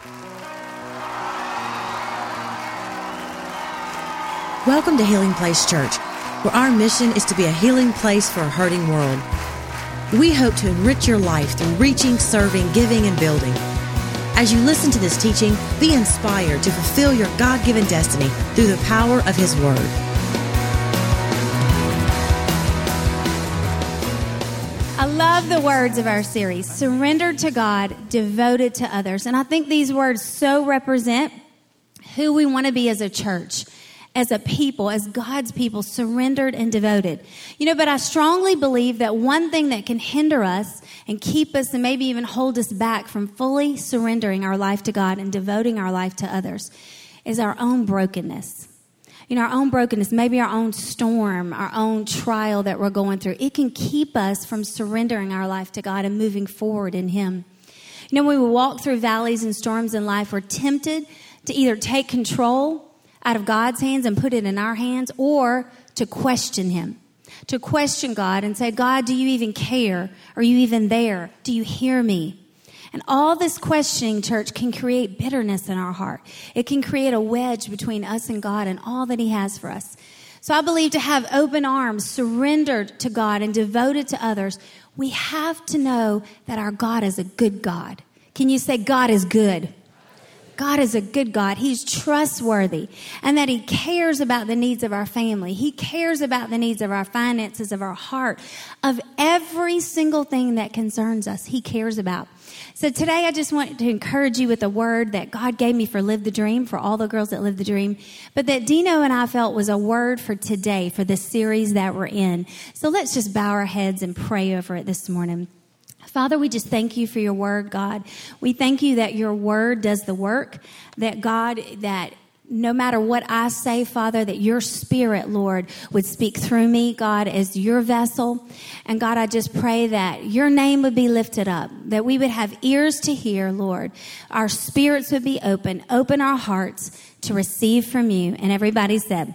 Welcome to Healing Place Church, where our mission is to be a healing place for a hurting world. We hope to enrich your life through reaching, serving, giving, and building. As you listen to this teaching, be inspired to fulfill your God-given destiny through the power of His Word. I love the words of our series, surrendered to God, devoted to others. And I think these words so represent who we want to be as a church, as a people, as God's people, surrendered and devoted. But I strongly believe that one thing that can hinder us and keep us and maybe even hold us back from fully surrendering our life to God and devoting our life to others is our own brokenness. Our own brokenness, maybe our own storm, our own trial that we're going through. It can keep us from surrendering our life to God and moving forward in Him. When we walk through valleys and storms in life, we're tempted to either take control out of God's hands and put it in our hands, or to question Him, to question God and say, God, do you even care? Are you even there? Do you hear me? And all this questioning, church, can create bitterness in our heart. It can create a wedge between us and God and all that He has for us. So I believe to have open arms, surrendered to God and devoted to others, we have to know that our God is a good God. Can you say God is good? God is a good God. He's trustworthy, and that He cares about the needs of our family. He cares about the needs of our finances, of our heart, of every single thing that concerns us. He cares about. So today I just want to encourage you with a word that God gave me for Live the Dream, for all the girls that live the dream, but that Dino and I felt was a word for today, for the series that we're in. So let's just bow our heads and pray over it this morning. Father, we just thank you for your word, God. We thank you that your word does the work, that God, that no matter what I say, Father, that your Spirit, Lord, would speak through me, God, as your vessel. And God, I just pray that your name would be lifted up, that we would have ears to hear, Lord. Our spirits would be open our hearts to receive from you. And everybody said,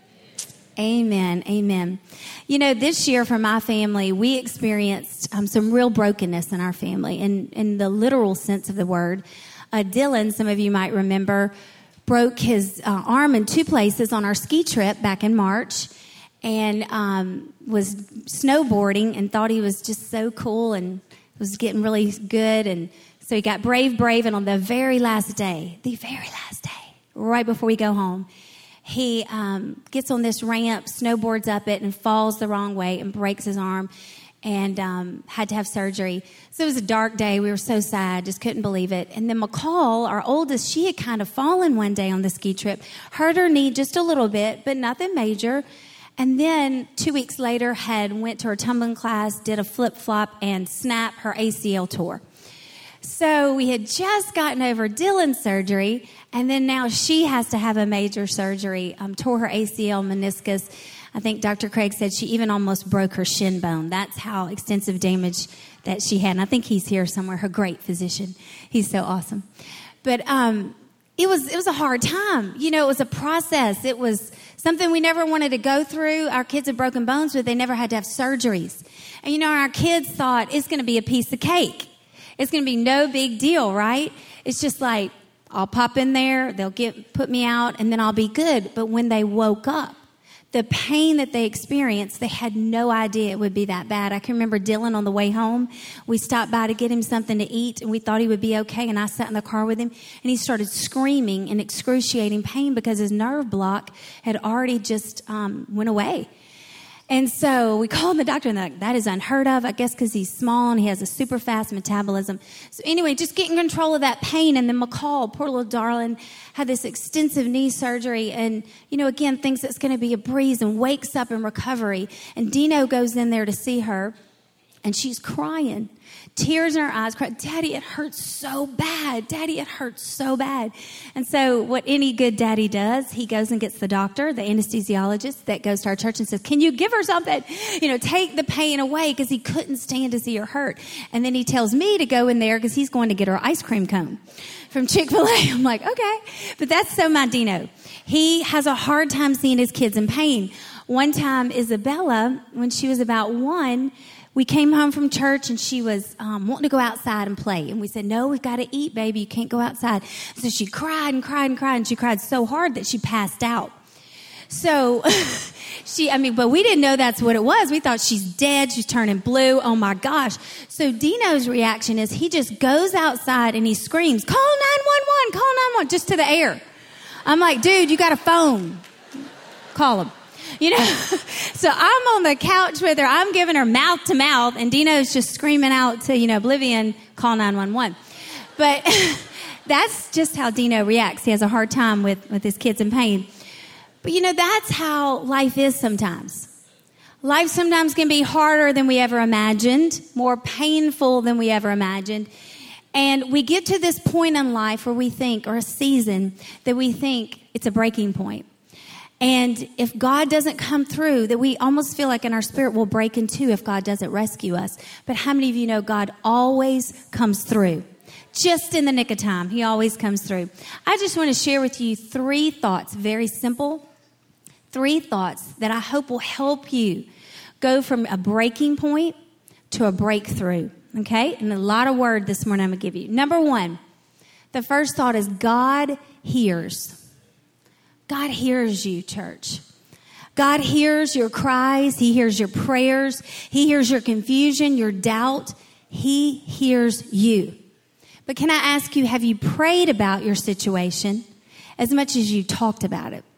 amen, amen. This year for my family, we experienced some real brokenness in our family, in the literal sense of the word. Dylan, some of you might remember, broke his arm in two places on our ski trip back in March, and was snowboarding and thought he was just so cool and was getting really good. And so he got brave, and on the very last day, right before we go home, he gets on this ramp, snowboards up it, and falls the wrong way and breaks his arm, and had to have surgery. So it was a dark day. We were so sad, just couldn't believe it. And then McCall, our oldest, she had kind of fallen one day on the ski trip, hurt her knee just a little bit, but nothing major. And then 2 weeks later, went to her tumbling class, did a flip-flop, and snapped her ACL tore. So we had just gotten over Dylan's surgery, and then now she has to have a major surgery, tore her ACL, meniscus. I think Dr. Craig said she even almost broke her shin bone. That's how extensive damage that she had. And I think he's here somewhere, her great physician. He's so awesome. But it was a hard time. It was a process. It was something we never wanted to go through. Our kids have broken bones, but they never had to have surgeries. And our kids thought it's going to be a piece of cake. It's going to be no big deal, right? It's just like, I'll pop in there, they'll put me out, and then I'll be good. But when they woke up, the pain that they experienced, they had no idea it would be that bad. I can remember Dylan on the way home. We stopped by to get him something to eat, and we thought he would be okay. And I sat in the car with him, and he started screaming in excruciating pain because his nerve block had already just went away. And so we called the doctor, and they're like, that is unheard of, I guess because he's small and he has a super fast metabolism. So anyway, just getting control of that pain. And then McCall, poor little darling, had this extensive knee surgery and, again, thinks it's going to be a breeze and wakes up in recovery. And Dino goes in there to see her, and she's crying. Tears in her eyes, crying, Daddy, it hurts so bad. Daddy, it hurts so bad. And so what any good daddy does, he goes and gets the doctor, the anesthesiologist that goes to our church and says, can you give her something? Take the pain away, because he couldn't stand to see her hurt. And then he tells me to go in there because he's going to get her ice cream cone from Chick-fil-A. I'm like, okay. But that's so my Dino. He has a hard time seeing his kids in pain. One time, Isabella, when she was about 1, we came home from church and she was wanting to go outside and play. And we said, no, we've got to eat, baby. You can't go outside. So she cried and cried and cried. And she cried so hard that she passed out. So but we didn't know that's what it was. We thought she's dead. She's turning blue. Oh my gosh. So Dino's reaction is he just goes outside and he screams, call 911, call 911, just to the air. I'm like, dude, you got a phone. Call him. So I'm on the couch with her. I'm giving her mouth to mouth, and Dino's just screaming out to, oblivion, call 911. But that's just how Dino reacts. He has a hard time with his kids in pain. But, that's how life is sometimes. Life sometimes can be harder than we ever imagined, more painful than we ever imagined. And we get to this point in life where we think, or a season, that we think it's a breaking point. And if God doesn't come through, that we almost feel like in our spirit we'll break in two if God doesn't rescue us. But how many of you know God always comes through? Just in the nick of time, he always comes through. I just want to share with you 3 thoughts, very simple, 3 thoughts that I hope will help you go from a breaking point to a breakthrough, okay? And a lot of word this morning I'm going to give you. Number 1, the first thought is God hears. God hears you, church. God hears your cries. He hears your prayers. He hears your confusion, your doubt. He hears you. But can I ask you, have you prayed about your situation as much as you talked about it?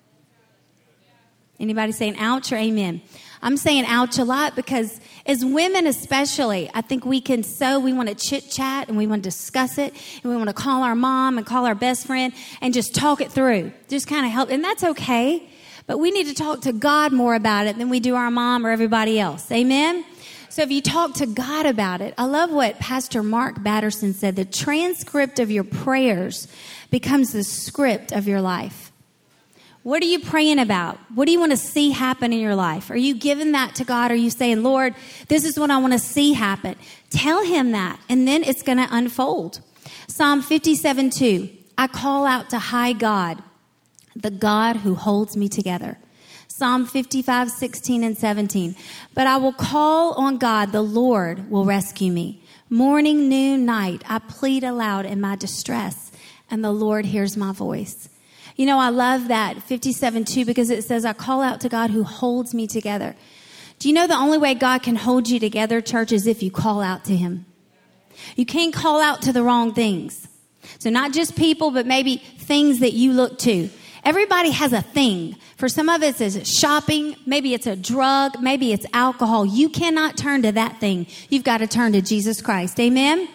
Anybody saying ouch or amen? I'm saying ouch a lot because as women especially, I think we want to chit chat and we want to discuss it and we want to call our mom and call our best friend and just talk it through. Just kind of help. And that's okay. But we need to talk to God more about it than we do our mom or everybody else. Amen? So if you talk to God about it, I love what Pastor Mark Batterson said. The transcript of your prayers becomes the script of your life. What are you praying about? What do you want to see happen in your life? Are you giving that to God? Are you saying, Lord, this is what I want to see happen? Tell him that, and then it's going to unfold. Psalm 57:2, I call out to high God, the God who holds me together. Psalm 55:16 and 17, but I will call on God, the Lord will rescue me. Morning, noon, night, I plead aloud in my distress, and the Lord hears my voice. I love that 57:2 because it says, I call out to God who holds me together. Do you know the only way God can hold you together, church, is if you call out to him? You can't call out to the wrong things. So not just people, but maybe things that you look to. Everybody has a thing. For some of us, it's shopping. Maybe it's a drug. Maybe it's alcohol. You cannot turn to that thing. You've got to turn to Jesus Christ. Amen?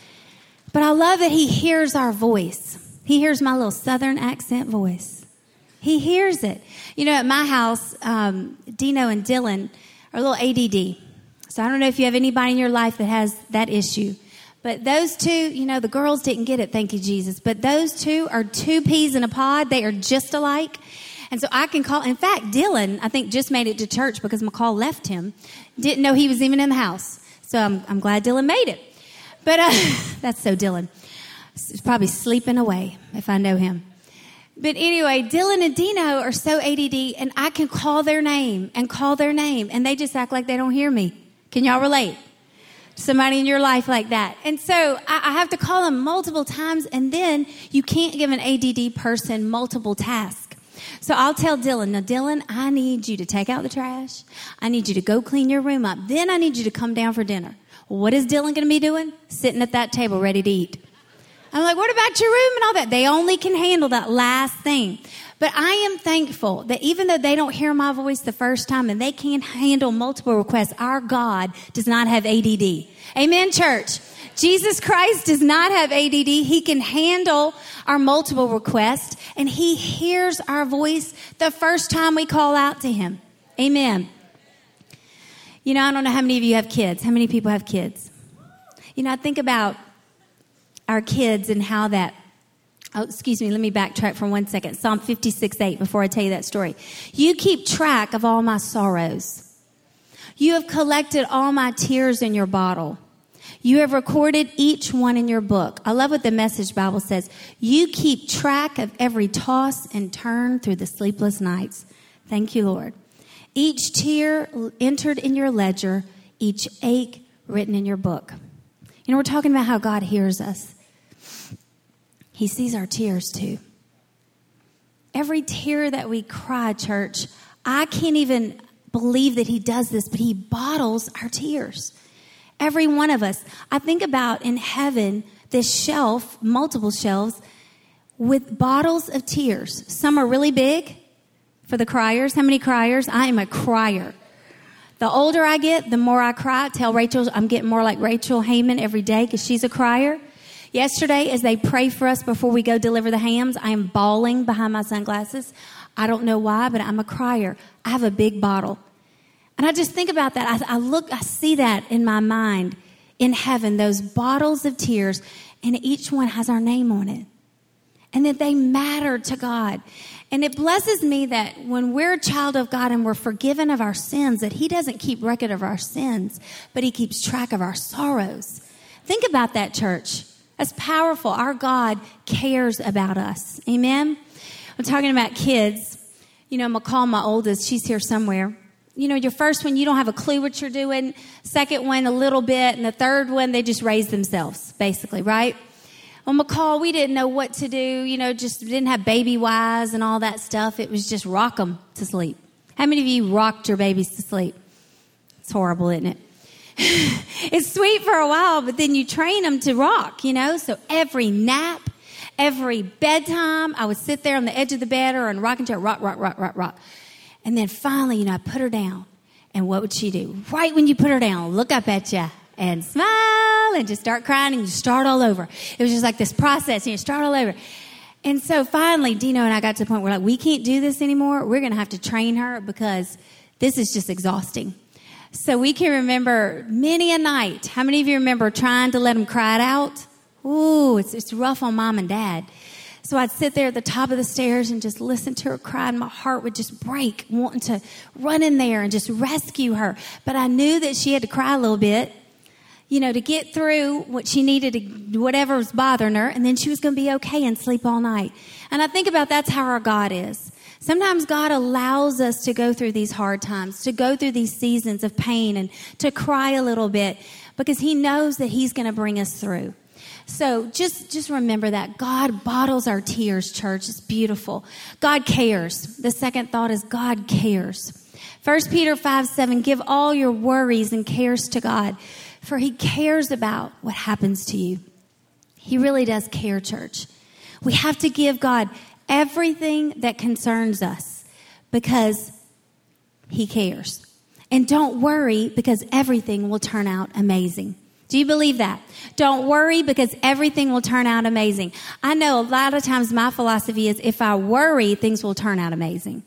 But I love that he hears our voice. He hears my little southern accent voice. He hears it. At my house, Dino and Dylan are a little ADD. So I don't know if you have anybody in your life that has that issue. But those two, the girls didn't get it, thank you, Jesus. But those two are 2 peas in a pod. They are just alike. And so I can call. In fact, Dylan, I think, just made it to church because McCall left him. Didn't know he was even in the house. So I'm glad Dylan made it. But that's so Dylan. He's probably sleeping away if I know him. But anyway, Dylan and Dino are so ADD, and I can call their name, and they just act like they don't hear me. Can y'all relate? Somebody in your life like that. And so I have to call them multiple times, and then you can't give an ADD person multiple tasks. So I'll tell Dylan, now Dylan, I need you to take out the trash. I need you to go clean your room up. Then I need you to come down for dinner. Well, what is Dylan going to be doing? Sitting at that table ready to eat. I'm like, what about your room and all that? They only can handle that last thing. But I am thankful that even though they don't hear my voice the first time and they can't handle multiple requests, our God does not have ADD. Amen, church. Jesus Christ does not have ADD. He can handle our multiple requests, and he hears our voice the first time we call out to him. Amen. I don't know how many of you have kids. How many people have kids? I think about our kids and how that, let me backtrack for 1 second. Psalm 56:8 before I tell you that story. You keep track of all my sorrows. You have collected all my tears in your bottle. You have recorded each one in your book. I love what the Message Bible says. You keep track of every toss and turn through the sleepless nights. Thank you, Lord. Each tear entered in your ledger, each ache written in your book. You know, we're talking about how God hears us. He sees our tears too. Every tear that we cry, church, I can't even believe that he does this, but he bottles our tears. Every one of us. I think about in heaven, this shelf, multiple shelves, with bottles of tears. Some are really big for the criers. How many criers? I am a crier. The older I get, the more I cry. Tell Rachel I'm getting more like Rachel Heyman every day because she's a crier. Yesterday, as they pray for us before we go deliver the hams, I am bawling behind my sunglasses. I don't know why, but I'm a crier. I have a big bottle. And I just think about that. I see that in my mind in heaven, those bottles of tears, and each one has our name on it. And that they matter to God. And it blesses me that when we're a child of God and we're forgiven of our sins, that he doesn't keep record of our sins, but he keeps track of our sorrows. Think about that, church. That's powerful. Our God cares about us. Amen? I'm talking about kids. You know, McCall, my oldest, she's here somewhere. You know, your first one, you don't have a clue what you're doing. Second one, a little bit. And the third one, they just raise themselves, basically, right? Well, McCall, we didn't know what to do. You know, just didn't have baby wise and all that stuff. It was just rock them to sleep. How many of you rocked your babies to sleep? It's horrible, isn't it? It's sweet for a while, but then you train them to rock, you know? So every nap, every bedtime, I would sit there on the edge of the bed or in a rocking chair, rock, rock, rock, rock, rock. And then finally, you know, I put her down. And what would she do? Right when you put her down, look up at you and smile and just start crying and you start all over. It was just like this process and you start all over. And so finally, Dino and I got to the point where like, we can't do this anymore. We're going to have to train her because this is just exhausting. So we can remember many a night. How many of you remember trying to let them cry it out? Ooh, it's rough on mom and dad. So I'd sit there at the top of the stairs and just listen to her cry, and my heart would just break, wanting to run in there and just rescue her. But I knew that she had to cry a little bit, you know, to get through what she needed, to, whatever was bothering her, and then she was going to be okay and sleep all night. And I think about that's how our God is. Sometimes God allows us to go through these hard times, to go through these seasons of pain and to cry a little bit because he knows that he's going to bring us through. So just remember that. God bottles our tears, church. It's beautiful. God cares. The second thought is God cares. 1 Peter 5:7, give all your worries and cares to God, for he cares about what happens to you. He really does care, church. We have to give God everything that concerns us because he cares. And don't worry because everything will turn out amazing. Do you believe that? Don't worry because everything will turn out amazing. I know a lot of times my philosophy is if I worry, things will turn out amazing.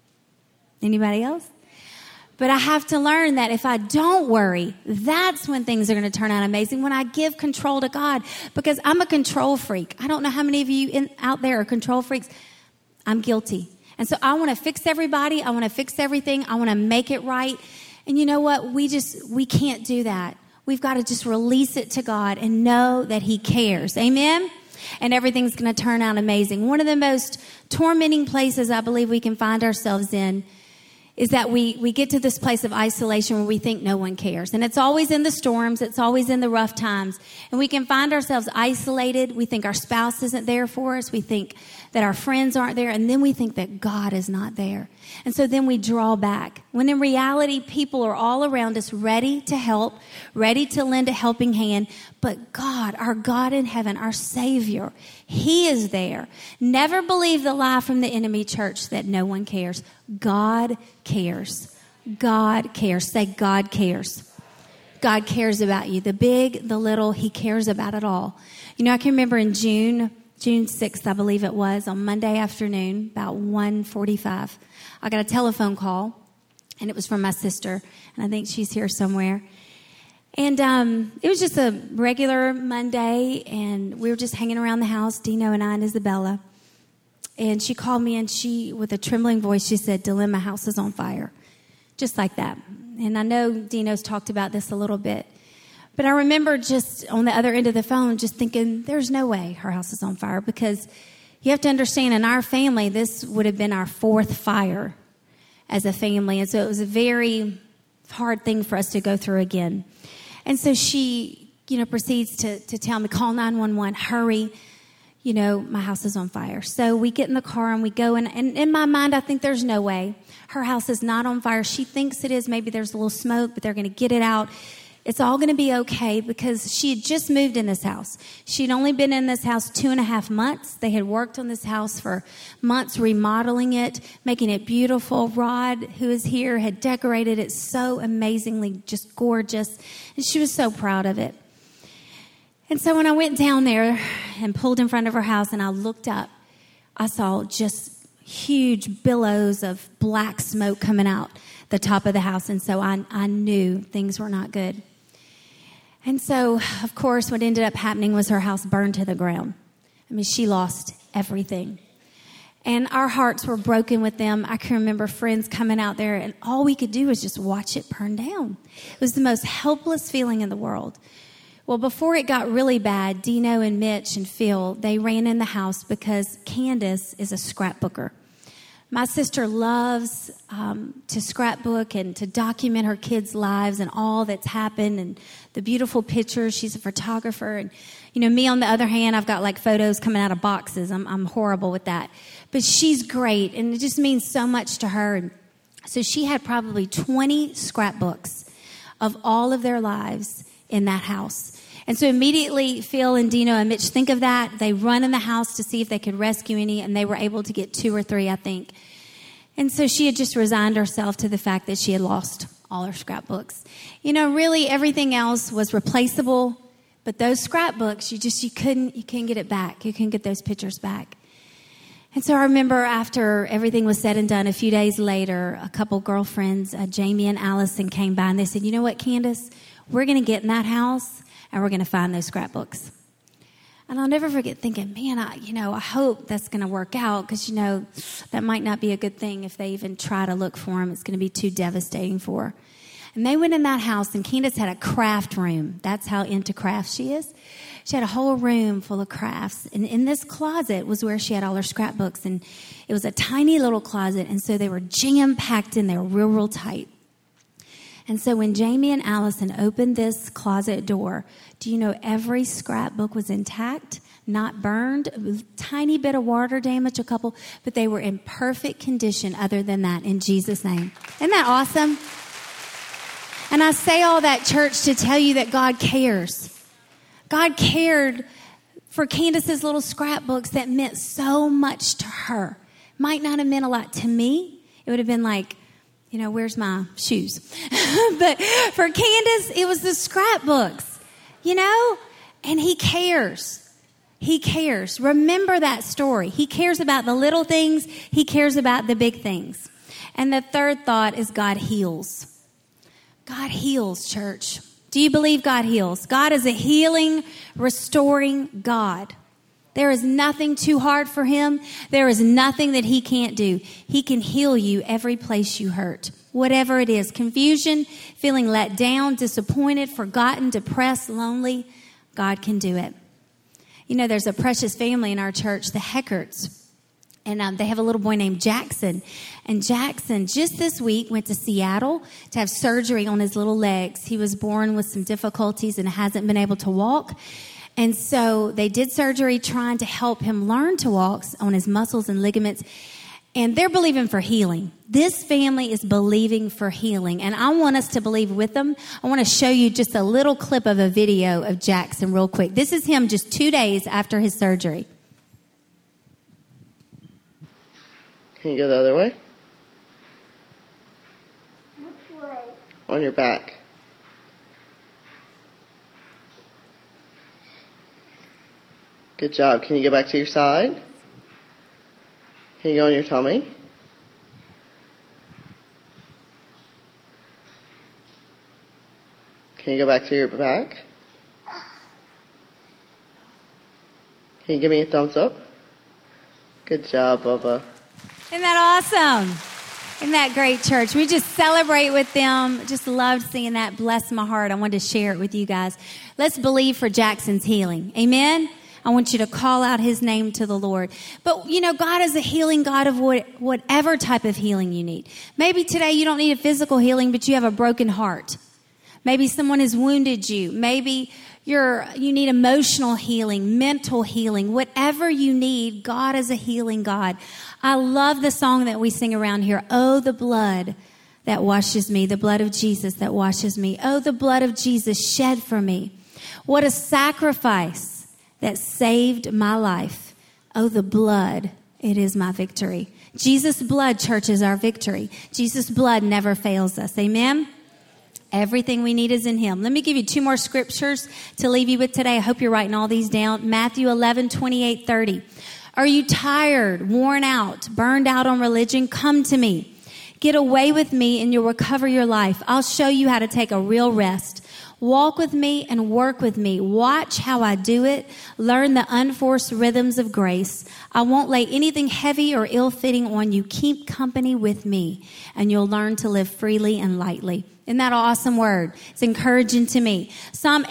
Anybody else? But I have to learn that if I don't worry, that's when things are going to turn out amazing, when I give control to God. Because I'm a control freak. I don't know how many of you out there are control freaks. I'm guilty. And so I want to fix everybody. I want to fix everything. I want to make it right. And you know what? We can't do that. We've got to just release it to God and know that he cares. Amen? And everything's going to turn out amazing. One of the most tormenting places I believe we can find ourselves in is that we get to this place of isolation where we think no one cares. And it's always in the storms. It's always in the rough times. And we can find ourselves isolated. We think our spouse isn't there for us. We think that our friends aren't there. And then we think that God is not there. And so then we draw back. When in reality, people are all around us ready to help, ready to lend a helping hand. But God, our God in heaven, our Savior, he is there. Never believe the lie from the enemy, church, that no one cares. God cares. God cares. Say, God cares. God cares about you. The big, the little, he cares about it all. You know, I can remember in June 6th, I believe it was, on Monday afternoon, about 1:45, I got a telephone call, and it was from my sister, and I think she's here somewhere. And it was just a regular Monday, and we were just hanging around the house, Dino and I and Isabella. And she called me, and she, with a trembling voice, she said, Dylan, my house is on fire. Just like that. And I know Dino's talked about this a little bit. But I remember just on the other end of the phone just thinking, there's no way her house is on fire. Because you have to understand, in our family, this would have been our fourth fire as a family. And so it was a very hard thing for us to go through again. And so she, proceeds to tell me, call 911, hurry. My house is on fire. So we get in the car and we go, and in my mind, I think there's no way. Her house is not on fire. She thinks it is. Maybe there's a little smoke, but they're going to get it out. It's all going to be okay because she had just moved in this house. She'd only been in this house 2.5 months. They had worked on this house for months, remodeling it, making it beautiful. Rod, who is here, had decorated it so amazingly, just gorgeous. And she was so proud of it. And so when I went down there and pulled in front of her house and I looked up, I saw just huge billows of black smoke coming out the top of the house. And so I knew things were not good. And so, of course, what ended up happening was her house burned to the ground. I mean, she lost everything. And our hearts were broken with them. I can remember friends coming out there, and all we could do was just watch it burn down. It was the most helpless feeling in the world. Well, before it got really bad, Dino and Mitch and Phil, they ran in the house because Candace is a scrapbooker. My sister loves to scrapbook and to document her kids' lives and all that's happened and the beautiful pictures. She's a photographer. And, me on the other hand, I've got like photos coming out of boxes. I'm horrible with that. But she's great, and it just means so much to her. And so she had probably 20 scrapbooks of all of their lives in that house. And so immediately Phil and Dino and Mitch think of that. They run in the house to see if they could rescue any, and they were able to get 2 or 3, I think. And so she had just resigned herself to the fact that she had lost all her scrapbooks. Really everything else was replaceable, but those scrapbooks, you couldn't get it back. You couldn't get those pictures back. And so I remember after everything was said and done, a few days later, a couple girlfriends, Jamie and Allison, came by and they said, "You know what, Candace? We're going to get in that house and we're going to find those scrapbooks." And I'll never forget thinking, man, I hope that's going to work out because, that might not be a good thing if they even try to look for them. It's going to be too devastating for her. And they went in that house, and Candace had a craft room. That's how into crafts she is. She had a whole room full of crafts. And in this closet was where she had all her scrapbooks. And it was a tiny little closet, and so they were jam-packed in there real, real tight. And so when Jamie and Allison opened this closet door, do you know every scrapbook was intact, not burned, a tiny bit of water damage, a couple, but they were in perfect condition other than that, in Jesus' name. Isn't that awesome? And I say all that, church, to tell you that God cares. God cared for Candace's little scrapbooks that meant so much to her. Might not have meant a lot to me. It would have been like, where's my shoes? But for Candace, it was the scrapbooks, and he cares. He cares. Remember that story. He cares about the little things. He cares about the big things. And the third thought is God heals. God heals, church. Do you believe God heals? God is a healing, restoring God. There is nothing too hard for him. There is nothing that he can't do. He can heal you every place you hurt. Whatever it is, confusion, feeling let down, disappointed, forgotten, depressed, lonely, God can do it. There's a precious family in our church, the Heckerts. And they have a little boy named Jackson. And Jackson, just this week, went to Seattle to have surgery on his little legs. He was born with some difficulties and hasn't been able to walk. And so they did surgery trying to help him learn to walk on his muscles and ligaments. And they're believing for healing. This family is believing for healing. And I want us to believe with them. I want to show you just a little clip of a video of Jackson real quick. This is him just 2 days after his surgery. Can you go the other way? Which way? On your back. Good job. Can you go back to your side? Can you go on your tummy? Can you go back to your back? Can you give me a thumbs up? Good job, Bubba. Isn't that awesome? Isn't that great, church? We just celebrate with them. Just loved seeing that. Bless my heart. I wanted to share it with you guys. Let's believe for Jackson's healing. Amen? I want you to call out his name to the Lord. But, God is a healing God of whatever type of healing you need. Maybe today you don't need a physical healing, but you have a broken heart. Maybe someone has wounded you. Maybe you need emotional healing, mental healing. Whatever you need, God is a healing God. I love the song that we sing around here. Oh, the blood that washes me, the blood of Jesus that washes me. Oh, the blood of Jesus shed for me. What a sacrifice that saved my life. Oh, the blood, it is my victory. Jesus' blood, church, is our victory. Jesus' blood never fails us. Amen? Everything we need is in him. Let me give you 2 more scriptures to leave you with today. I hope you're writing all these down. Matthew 11:28-30. Are you tired, worn out, burned out on religion? Come to me. Get away with me and you'll recover your life. I'll show you how to take a real rest. Walk with me and work with me. Watch how I do it. Learn the unforced rhythms of grace. I won't lay anything heavy or ill-fitting on you. Keep company with me and you'll learn to live freely and lightly. Isn't that an awesome word? It's encouraging to me. Psalm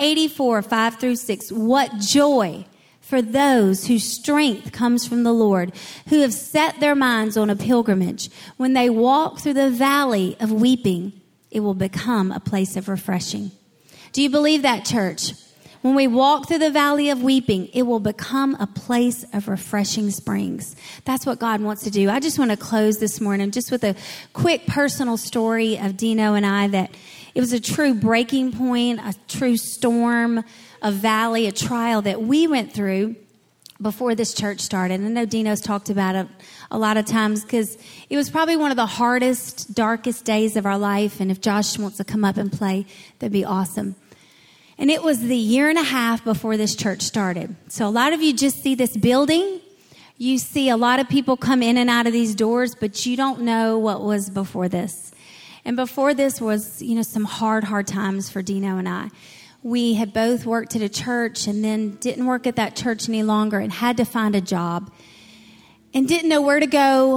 84:5-6. What joy for those whose strength comes from the Lord, who have set their minds on a pilgrimage. When they walk through the valley of weeping, it will become a place of refreshing. Do you believe that, church? When we walk through the valley of weeping, it will become a place of refreshing springs. That's what God wants to do. I just want to close this morning just with a quick personal story of Dino and I, that it was a true breaking point, a true storm, a valley, a trial that we went through before this church started. I know Dino's talked about it a lot of times because it was probably one of the hardest, darkest days of our life. And if Josh wants to come up and play, that'd be awesome. And it was the 1.5 years before this church started. So a lot of you just see this building. You see a lot of people come in and out of these doors, but you don't know what was before this. And before this was, some hard times for Dino and I. We had both worked at a church and then didn't work at that church any longer and had to find a job and didn't know where to go.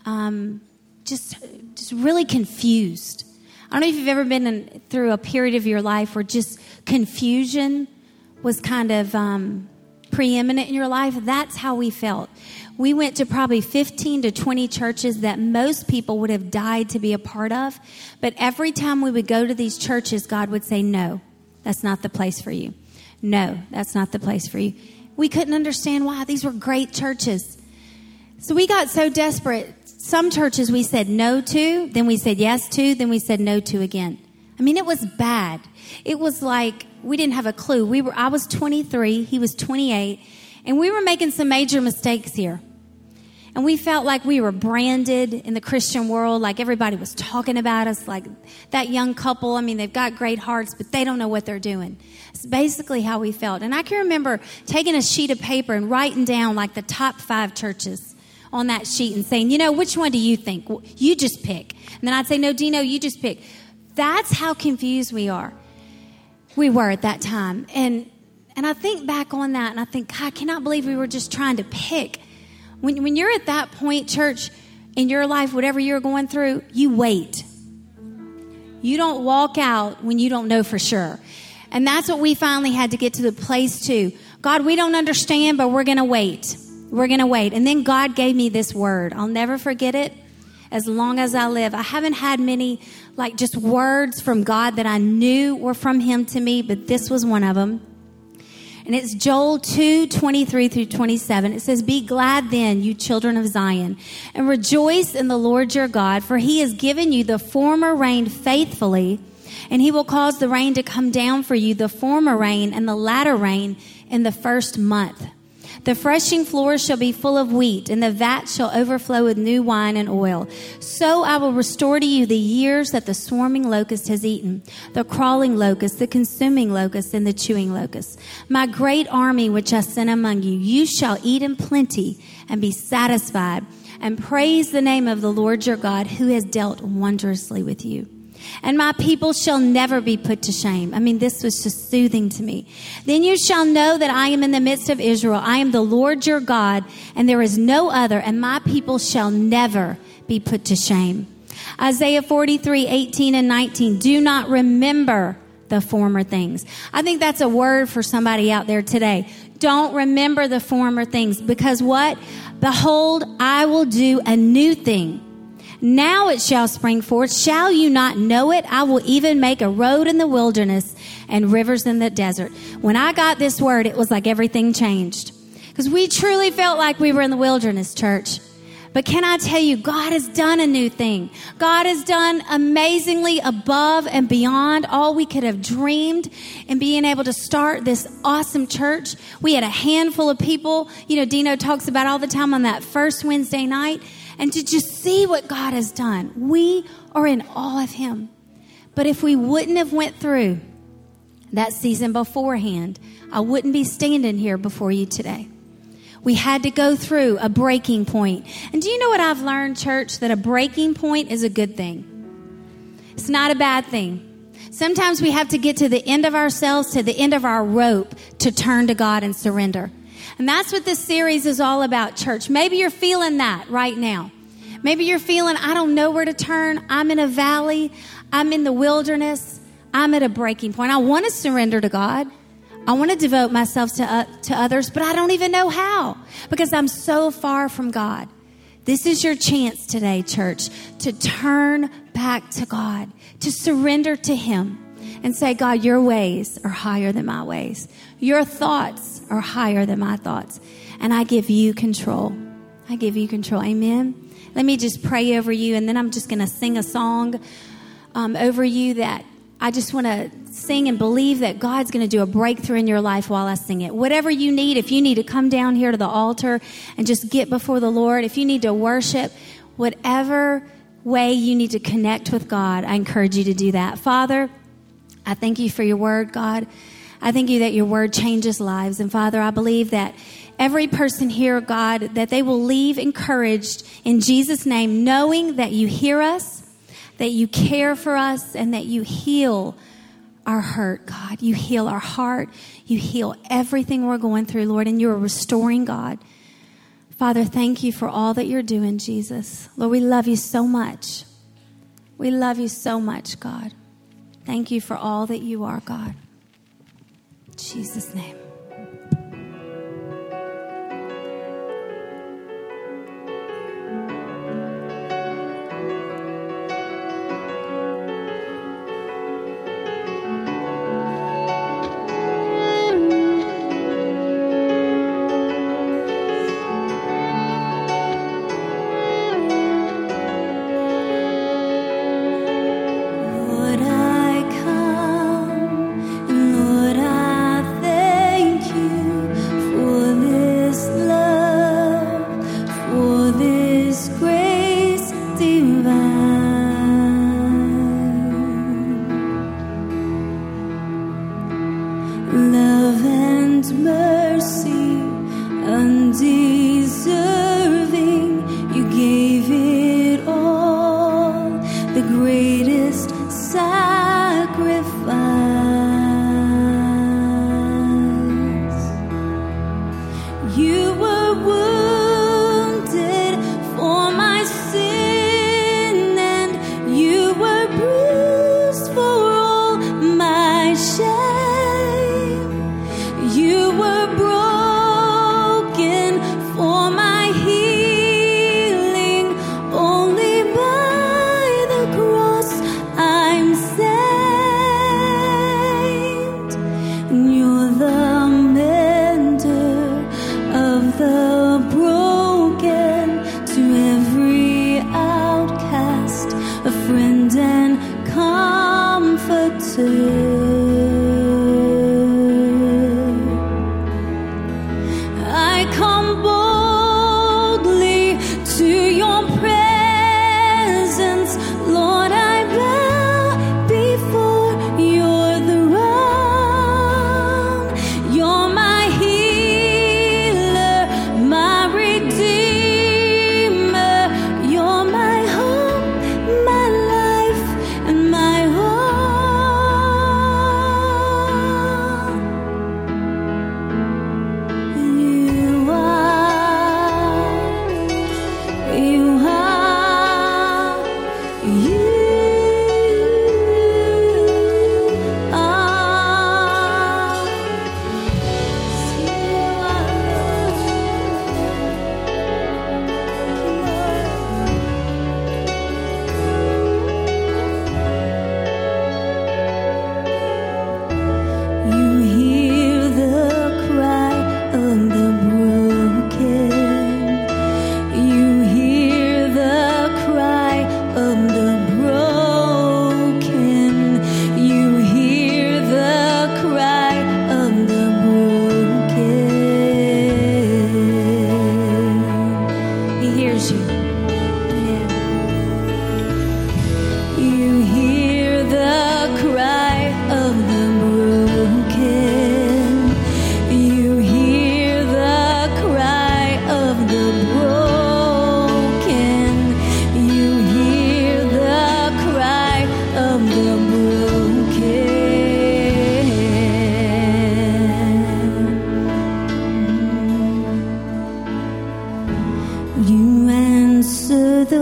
Just really confused. I don't know if you've ever been through a period of your life where just confusion was kind of preeminent in your life. That's how we felt. We went to probably 15 to 20 churches that most people would have died to be a part of. But every time we would go to these churches, God would say, no, that's not the place for you. No, that's not the place for you. We couldn't understand why. These were great churches. So we got so desperate. Some churches we said no to, then we said yes to, then we said no to again. I mean, it was bad. It was like we didn't have a clue. I was 23, he was 28, and we were making some major mistakes here. And we felt like we were branded in the Christian world, like everybody was talking about us, like that young couple. I mean, they've got great hearts, but they don't know what they're doing. It's basically how we felt. And I can remember taking a sheet of paper and writing down like the top 5 churches on that sheet and saying, which one do you think? You just pick. And then I'd say, no, Dino, you just pick. That's how confused we were at that time. And I think back on that and I think, God, I cannot believe we were just trying to pick. When you're at that point, church, in your life, whatever you're going through, you wait. You don't walk out when you don't know for sure. And that's what we finally had to get to the place to. God, we don't understand, but we're going to wait. We're going to wait. And then God gave me this word. I'll never forget it as long as I live. I haven't had many, just words from God that I knew were from him to me, but this was one of them. And it's Joel 2:23-27. It says, be glad then, you children of Zion, and rejoice in the Lord your God, for he has given you the former rain faithfully, and he will cause the rain to come down for you, the former rain and the latter rain in the first month. The threshing floor shall be full of wheat, and the vat shall overflow with new wine and oil. So I will restore to you the years that the swarming locust has eaten, the crawling locust, the consuming locust, and the chewing locust. My great army which I sent among you, you shall eat in plenty and be satisfied, and praise the name of the Lord your God, who has dealt wondrously with you. And my people shall never be put to shame. I mean, this was just soothing to me. Then you shall know that I am in the midst of Israel. I am the Lord your God, and there is no other, and my people shall never be put to shame. Isaiah 43:18-19. Do not remember the former things. I think that's a word for somebody out there today. Don't remember the former things, because what? Behold, I will do a new thing. Now it shall spring forth. Shall you not know it? I will even make a road in the wilderness and rivers in the desert. When I got this word, it was like everything changed. Because we truly felt like we were in the wilderness, church. But can I tell you, God has done a new thing. God has done amazingly above and beyond all we could have dreamed in being able to start this awesome church. We had a handful of people, Dino talks about all the time on that first Wednesday night. And to just see what God has done, we are in awe of him. But if we wouldn't have went through that season beforehand, I wouldn't be standing here before you today. We had to go through a breaking point. And do you know what I've learned, church? That a breaking point is a good thing. It's not a bad thing. Sometimes we have to get to the end of ourselves, to the end of our rope, to turn to God and surrender. And that's what this series is all about, church. Maybe you're feeling that right now. Maybe you're feeling, I don't know where to turn. I'm in a valley. I'm in the wilderness. I'm at a breaking point. I want to surrender to God. I want to devote myself to others, but I don't even know how because I'm so far from God. This is your chance today, church, to turn back to God, to surrender to him and say, God, your ways are higher than my ways. Your thoughts are higher than my thoughts. And I give you control. I give you control. Amen. Let me just pray over you, and then I'm just going to sing a song over you that I just want to sing and believe that God's going to do a breakthrough in your life while I sing it. Whatever you need, if you need to come down here to the altar and just get before the Lord, if you need to worship, whatever way you need to connect with God, I encourage you to do that. Father, I thank you for your word, God. I thank you that your word changes lives. And Father, I believe that every person here, God, that they will leave encouraged in Jesus' name, knowing that you hear us, that you care for us, and that you heal our hurt, God. You heal our heart. You heal everything we're going through, Lord, and you're a restoring God. Father, thank you for all that you're doing, Jesus. Lord, we love you so much. We love you so much, God. Thank you for all that you are, God. In Jesus' name.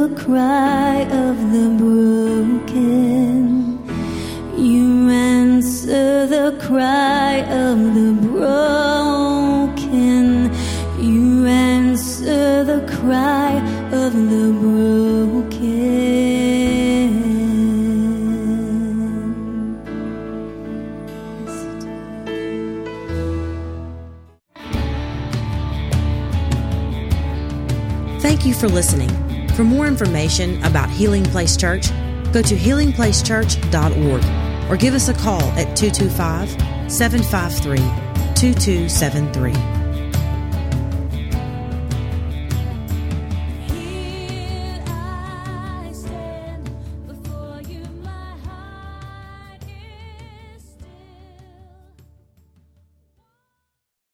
the cry of the broken. You answer the cry of the broken. You answer the cry of the broken. Thank you for listening. For more information about Healing Place Church, go to healingplacechurch.org or give us a call at 225-753-2273.